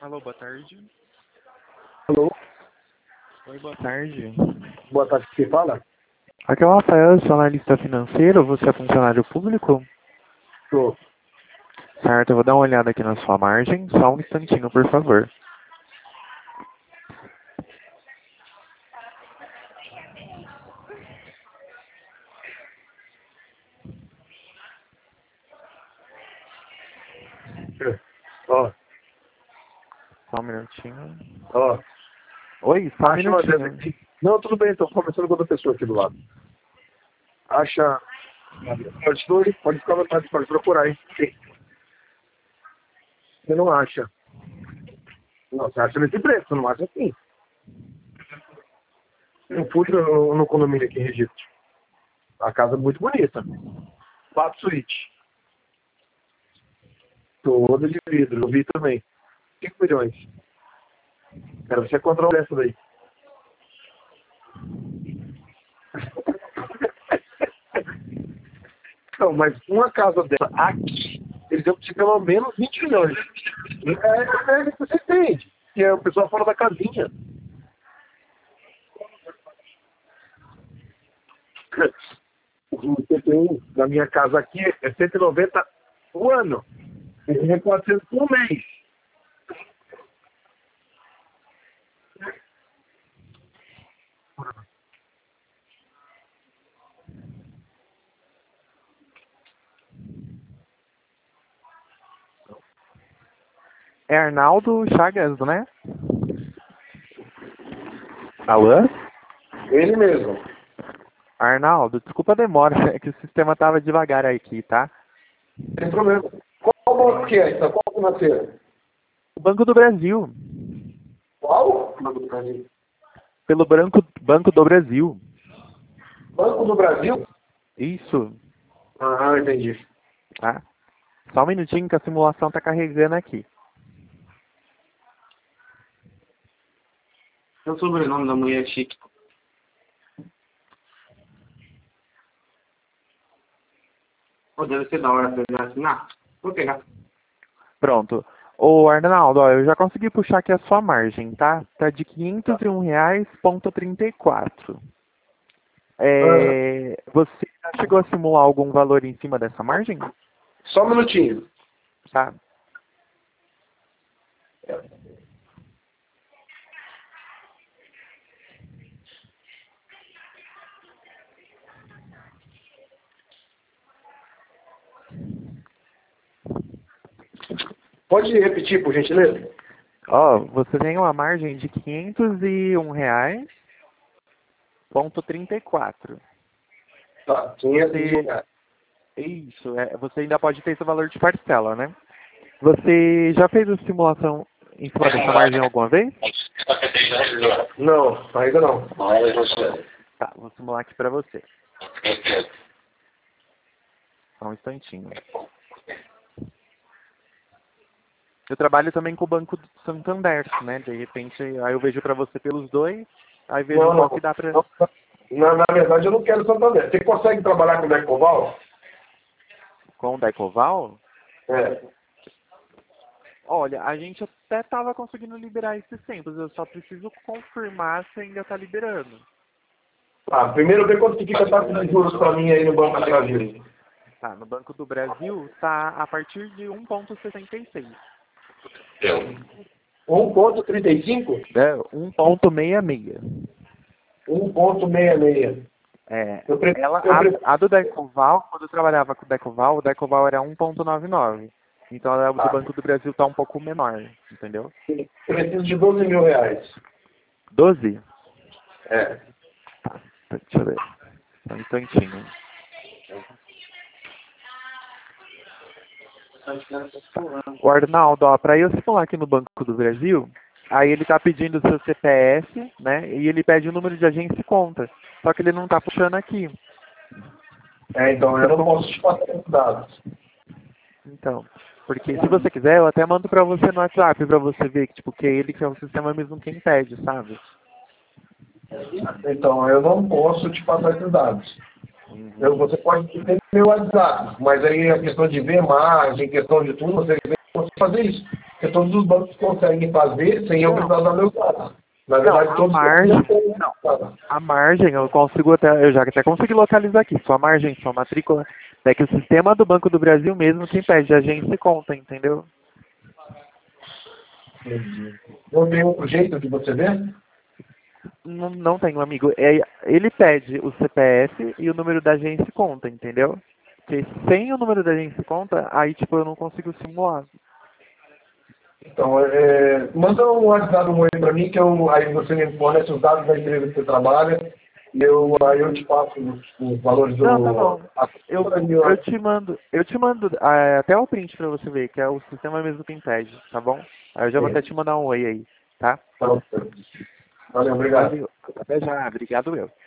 Alô, boa tarde. Alô? Oi, boa tarde. Boa tarde, quem fala? Aqui é o Rafael, sou analista financeiro. Você é funcionário público? Tô. Certo, eu vou dar uma olhada aqui na sua margem. Só um instantinho, por favor. Ó, Só um minutinho. ó. Oi, só um Acha uma dessa minutinho. aqui. Não, tudo bem, tô conversando com outra pessoa aqui do lado. Acha. Pode ficar à vontade, pode procurar, hein? Sim. Você não acha. Não, você acha nesse preço, você não acha assim. Eu fui no condomínio aqui em Registro. A casa é muito bonita. 4 suítes. Toda de vidro, eu vi também. 5 milhões. Quero você encontrar essa daí. Não, mas uma casa dessa aqui, eles iam precisar pelo menos 20 milhões. Você entende? Que é o pessoal fora da casinha. O IPTU da minha casa aqui é 190 o ano. Esse é 400 por mês. É Arnaldo Chagas, né? Alô? Ele mesmo. Arnaldo, desculpa a demora, é que o sistema tava devagar aqui, tá? Sem problema. Qual banco que é? Então, qual financeira? O Banco do Brasil. Qual? Banco do Brasil. Pelo Banco do Brasil. Banco do Brasil? Isso, Ah, entendi. tá? Só um minutinho que a simulação tá carregando aqui. É o sobrenome da mulher chique. Pô, deve ser da hora pra eu assinar. Vou pegar. Pronto. Ô Arnaldo, ó, eu já consegui puxar aqui a sua margem, tá? Tá de R$ 501,34. Você já chegou a simular algum valor em cima dessa margem? Só um minutinho. Tá. Pode repetir, por gentileza? Ó, você tem uma margem de R$ 501,34. Tá, 500 Você, reais. isso, você ainda pode ter esse valor de parcela, né? Você já fez a simulação em cima dessa margem alguma vez? Não, ainda não. Tá, vou simular aqui pra você. Só um instantinho. Eu trabalho também com o Banco do Santander, né? De repente, aí eu vejo pra você pelos dois, aí vejo qual que dá pra... Na verdade, eu não quero Santander. Você consegue trabalhar com o Decoval? Com o Decoval? É. Olha, a gente até tava conseguindo liberar esses tempos, eu só preciso confirmar se ainda tá liberando. Tá, primeiro ver quanto que fica a taxa de juros pra mim aí no Banco do Brasil. Tá, no Banco do Brasil tá a partir de 1,66. 1,35? É, 1,66. 1,66. É, Eu prefiro, a do Decoval, quando eu trabalhava com o Decoval era 1,99. Então a do Banco do Brasil tá um pouco menor, entendeu? preciso de 12 mil reais. 12? É. Tá, deixa eu ver. Só um instantinho. O Arnaldo, ó, pra eu simular aqui no Banco do Brasil, aí ele tá pedindo o seu CPF, né? E ele pede o número de agência e conta. Só que ele não tá puxando aqui. Então eu não posso te passar esses dados. Então, porque se você quiser, eu até mando pra você no WhatsApp pra você ver que, tipo, que é ele que é o sistema mesmo quem pede, sabe? Então eu não posso te passar esses dados. Você pode ter meu WhatsApp, mas aí a questão de ver margem, questão de tudo, você pode fazer isso. porque todos os bancos conseguem fazer sem eu precisar dar meus dados. Na verdade, não, todos a margem, eu consigo eu já até consegui localizar aqui, sua margem, sua matrícula, é que o sistema do Banco do Brasil mesmo que impede agência e conta, entendeu? Não tem outro jeito de você ver? Não tem, amigo. Ele pede o CPF e o número da agência e conta, entendeu? Porque sem o número da agência e conta, aí tipo eu não consigo simular. Então, manda um WhatsApp, um e-mail para mim, que aí você me fornece os dados da empresa que você trabalha, e aí eu te passo os valores Não, tá bom. do... Eu te mando até o print pra você ver, que é o sistema mesmo que impede, tá bom? Aí eu já vou até te mandar um oi aí, tá? Valeu, obrigado. Valeu. Até já, obrigado eu.